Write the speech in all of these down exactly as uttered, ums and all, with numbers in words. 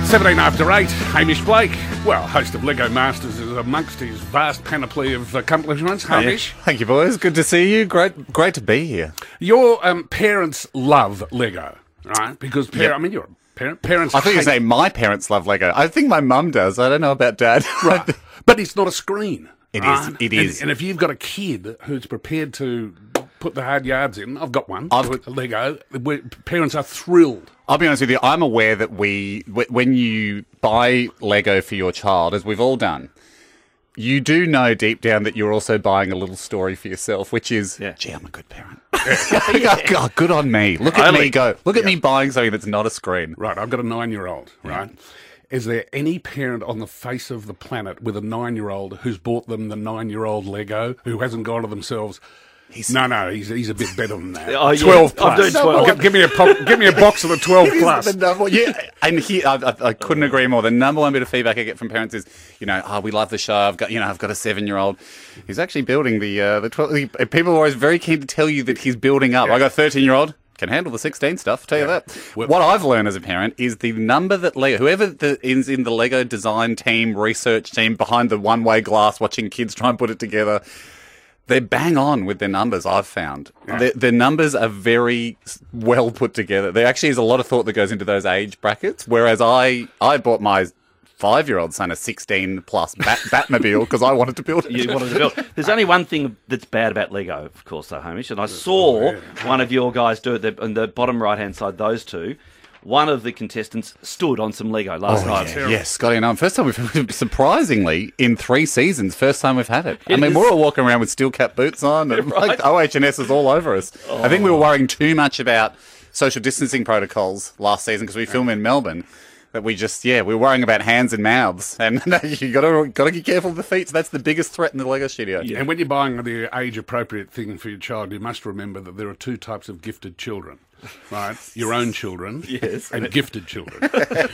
seventeen after eight, Hamish Blake, well, host of Lego Masters, is amongst his vast panoply of accomplishments. Hamish, Yeah. Thank you, boys. Good to see you. Great, great to be here. your um, parents love Lego, right? Because par- Yep. I mean, you're a parent. Parents, I think you hate- say my parents love Lego. I think my mum does. I don't know about Dad. right, but it's not a screen. It right? is, it And- is. And, if you've got a kid who's prepared to put the hard yards in, I've got one. I've- with Lego. Where parents are thrilled. I'll be honest with you. I'm aware that we, wh- when you buy Lego for your child, as we've all done, you do know deep down that you're also buying a little story for yourself, which is, Yeah. gee, I'm a good parent. God, good on me. Look at Only- me go. Look at me buying something that's not a screen. Right, I've got a nine-year-old, right? Is there any parent on the face of the planet with a nine-year-old who's bought them the nine-year-old Lego who hasn't gone to themselves, no, no, he's he's a bit better than that. Oh, yeah. twelve I'm plus. doing twelve. Give, give me a pop, give me a box of the twelve plus. The number, yeah, and he, I, I, I couldn't agree more. The number one bit of feedback I get from parents is, you know, oh, we love the show. I've got, you know, I've got a seven-year-old. He's actually building the uh, the twelve. He, people are always very keen to tell you that he's building up. I got a thirteen-year-old. Can handle the sixteen stuff, I'll tell you that. Well- What I've learned as a parent is the number that Lego, whoever the, is in the Lego design team, research team, behind the one-way glass, watching kids try and put it together, they're bang on with their numbers, I've found. Their, their numbers are very s- well put together. There actually is a lot of thought that goes into those age brackets, whereas I, I bought my five-year-old son a sixteen plus Bat- Batmobile because I wanted to build it. You wanted to build. There's only one thing that's bad about Lego, of course, though, Hamish, and I saw one of your guys do it the, on the bottom right-hand side, those two. One of the contestants stood on some Lego last Oh, night. yeah. Yes, Scotty and I. First time we've, surprisingly, in three seasons, first time we've had it. I It mean, is. we're all walking around with steel cap boots on, and Right. like O H and S is all over us. I think we were worrying too much about social distancing protocols last season because we film in Melbourne. That we just, yeah, we're worrying about hands and mouths, and no, you got to got to be careful of the feet. So that's the biggest threat in the Lego studio. Yeah. And when you're buying the age-appropriate thing for your child, you must remember that there are two types of gifted children, right? Your own children, Yes. and gifted children.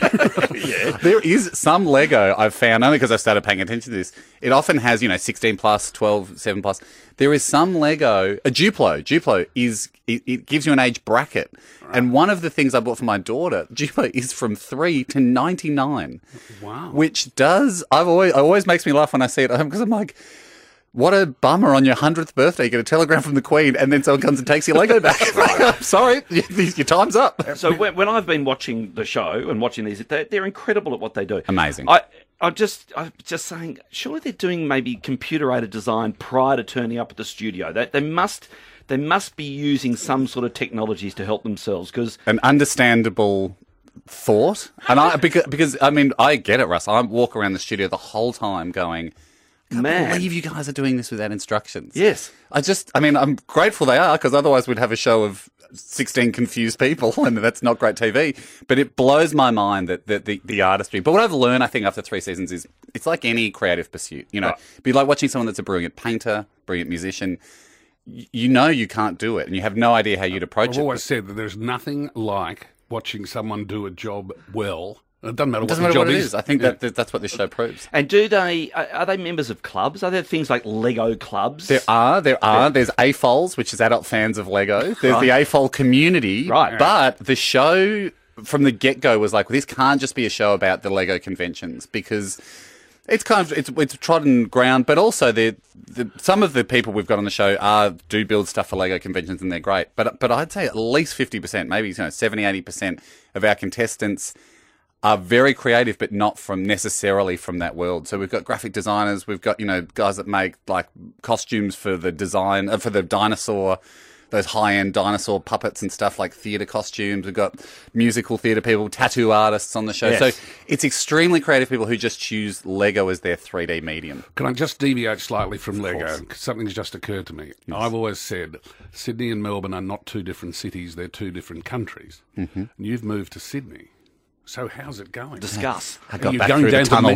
There is some Lego I've found, only because I've started paying attention to this. It often has, you know, sixteen plus, twelve, seven plus. There is some Lego, a Duplo. Duplo is, it, it gives you an age bracket. And one of the things I bought for my daughter, Duplo, is from three to ninety-nine. Wow. Which does, I've always, it always makes me laugh when I see it at home because I'm like, what a bummer on your hundredth birthday. You get a telegram from the Queen and then someone comes and takes your Lego back. I'm sorry, your time's up. So when, when I've been watching the show and watching these, they're, they're incredible at what they do. Amazing. I, I'm just, I'm just saying, surely they're doing maybe computer-aided design prior to turning up at the studio. They, they must, they must be using some sort of technologies to help themselves because. An understandable thought. And I, because, because, I mean, I get it, Russ. I walk around the studio the whole time going, I can't Man. believe you guys are doing this without instructions. Yes. I just, I mean, I'm grateful they are because otherwise we'd have a show of sixteen confused people and that's not great T V. But it blows my mind that, that the, the artistry. But what I've learned, I think, after three seasons is it's like any creative pursuit. You know, Right. it'd be like watching someone that's a brilliant painter, brilliant musician. Y- You know you can't do it and you have no idea how you'd approach I've it. always said that there's nothing like watching someone do a job well. It doesn't matter It what doesn't the matter job what it is. is. I think Yeah. that, that that's what this show proves. And do they, are are they members of clubs? Are there things like Lego clubs? There are, there are. There's A F O Ls, which is adult fans of Lego. There's the A F O L community. Right. But the show from the get-go was like, well, this can't just be a show about the Lego conventions because it's kind of, it's, it's trodden ground, but also the, the, some of the people we've got on the show are, do build stuff for Lego conventions and they're great. But, but I'd say at least fifty percent, maybe, you know, seventy, eighty percent of our contestants are very creative, but not from necessarily from that world. So we've got graphic designers, we've got, you know, guys that make like costumes for the design, uh, for the dinosaur, those high-end dinosaur puppets and stuff like theatre costumes. We've got musical theatre people, tattoo artists on the show. Yes. So it's extremely creative people who just choose Lego as their three D medium. Can I just deviate slightly from Lego? 'Cause something's just occurred to me. I've always said Sydney and Melbourne are not two different cities, they're two different countries. Mm-hmm. And you've moved to Sydney. So how's it going? Discuss. I got You're back going through the down tunnel.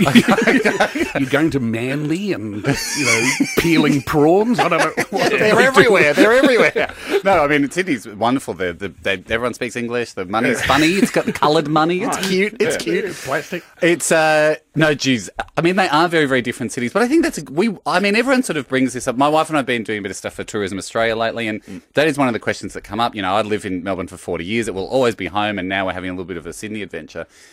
To, you're going to Manly and, you know, peeling prawns? I don't know. What They're everywhere. They're everywhere. No, I mean, Sydney's wonderful. They're, they they everyone speaks English. The money's funny. It's got coloured money. It's cute. It's cute. Plastic. It's, uh, no, geez. I mean, they are very, very different cities, but I think that's, a, we, I mean, everyone sort of brings this up. My wife and I have been doing a bit of stuff for Tourism Australia lately, and mm. that is one of the questions that come up. You know, I lived in Melbourne for forty years. It will always be home, and now we're having a little bit of a Sydney adventure.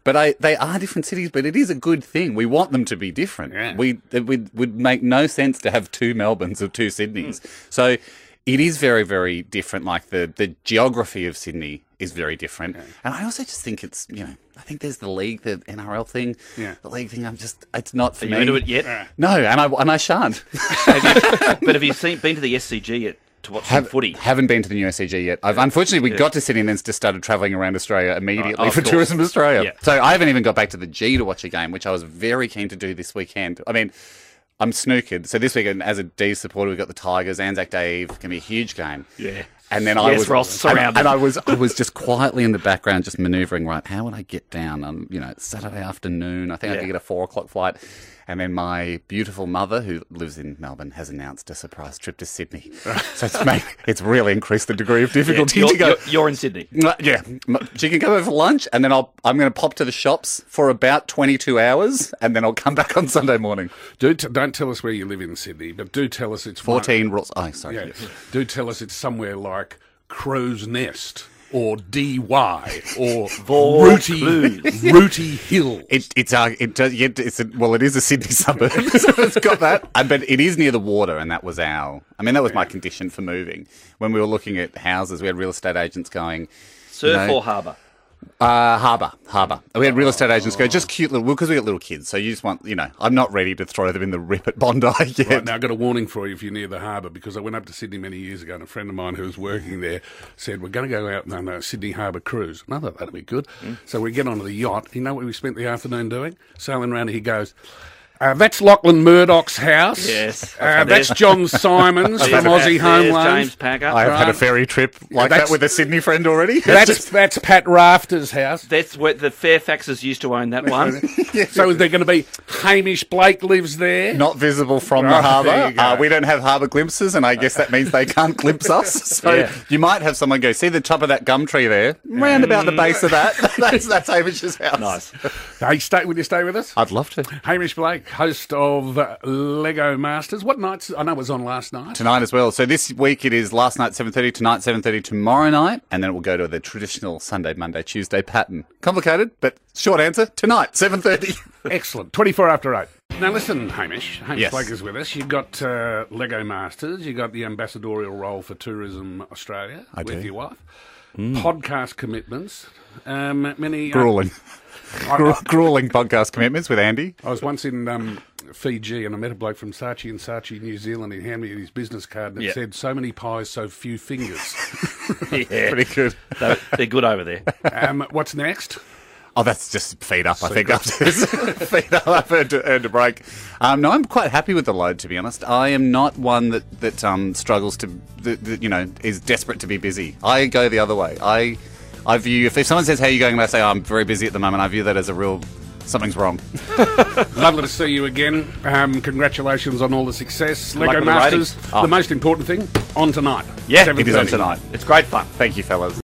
But I, they are different cities, but it is a good thing. We want them to be different. Yeah. We it would, would make no sense to have two Melbournes or two Sydneys. Mm. So it is very, very different. Like the, the geography of Sydney is very different. Yeah. And I also just think it's, you know, I think there's the league, the N R L thing. Yeah. The league thing, I'm just, it's not for Are me. you into it yet? Uh. No, and I, and I shan't. Have you, but have you seen, been to the S C G yet? To watch Have, some footy. Haven't been to the new S C G yet. I've unfortunately we yeah. got to Sydney and then just started travelling around Australia immediately oh, for course. Tourism Australia. Yeah. So I haven't even got back to the G to watch a game, which I was very keen to do this weekend. I mean, I'm snookered. So this weekend, as a D supporter, we've got the Tigers. Anzac Day Eve can be a huge game. Yeah. And then yes, I was we're all surrounded. And, and I was I was just quietly in the background, just manoeuvring. Right, how would I get down on you know Saturday afternoon? I think yeah. I could get a four o'clock flight. And then my beautiful mother, who lives in Melbourne, has announced a surprise trip to Sydney. So it's made, it's really increased the degree of difficulty yeah, to go. You're, you're in Sydney. Yeah, she can come over for lunch, and then I'll I'm going to pop to the shops for about twenty-two hours, and then I'll come back on Sunday morning. Do t- don't tell us where you live in Sydney, but do tell us it's fourteen. One, oh, sorry. Yeah, do tell us it's somewhere like Crow's Nest. Or D Y or Rooty Rooty Hill. It, it's uh, it does. Yeah, it's a, well, it is a Sydney suburb, so it's got that. Uh, but it is near the water, and that was our. I mean, that was my condition for moving. When we were looking at houses, we had real estate agents going. Surf you know, or harbour? Uh, harbour, harbour. We had real estate agents go, just cute little, because we got little kids, so you just want, you know, I'm not ready to throw them in the rip at Bondi yet. Right, now I've got a warning for you if you're near the harbour, because I went up to Sydney many years ago and a friend of mine who was working there said, we're going to go out on a Sydney Harbour cruise. And I thought that'd be good. Mm. So we get onto the yacht. You know what we spent the afternoon doing? Sailing around, he goes, Uh, that's Lachlan Murdoch's house. Yes. Uh, that's John Simons from Aussie Home Loans. James Packer. I've right. had a ferry trip like yeah, that with a Sydney friend already. That's that's Pat Rafter's house. That's where the Fairfaxes used to own that one. Yes. So is there going to be Hamish Blake lives there? Not visible from right, the harbour. Uh, we don't have harbour glimpses, and I guess that means they can't glimpse us. So yeah. you might have someone go, see the top of that gum tree there? Round about the base of that. that's that's Hamish's house. Nice. Hey, stay, will you stay with us? I'd love to. Hamish Blake, host of Uh, Lego Masters. What nights? I know it was on last night. Tonight as well. So this week it is last night seven thirty, tonight seven thirty, tomorrow night, and then it will go to the traditional Sunday, Monday, Tuesday pattern. Complicated, but short answer, tonight, seven thirty. Excellent. twenty-four after eight. Now listen, Hamish. Hamish yes. Blake is with us. You've got uh, Lego Masters. You've got the ambassadorial role for Tourism Australia I with do. your wife. Mm. Podcast commitments. Um, many... Grueling. Uh, Gru- grueling podcast commitments with Andy. I was once in um, Fiji and I met a bloke from Saatchi and Saatchi, New Zealand. He handed me his business card and it yeah. said, so many pies, so few fingers. Yeah. Pretty good. They're, they're good over there. Um, what's next? Oh, that's just feed up, I think. After this. Feed up, I've earned a, earned a break. Um, no, I'm quite happy with the load, to be honest. I am not one that, that um, struggles to, that, that, you know, is desperate to be busy. I go the other way. I... I view, if, if someone says, how are you going, and I say, oh, I'm very busy at the moment, I view that as a real, something's wrong. Lovely to see you again. Um, congratulations on all the success. Good Lego the Masters, oh. the most important thing, on tonight. Yeah, it is on tonight. It's great fun. Thank you, fellas.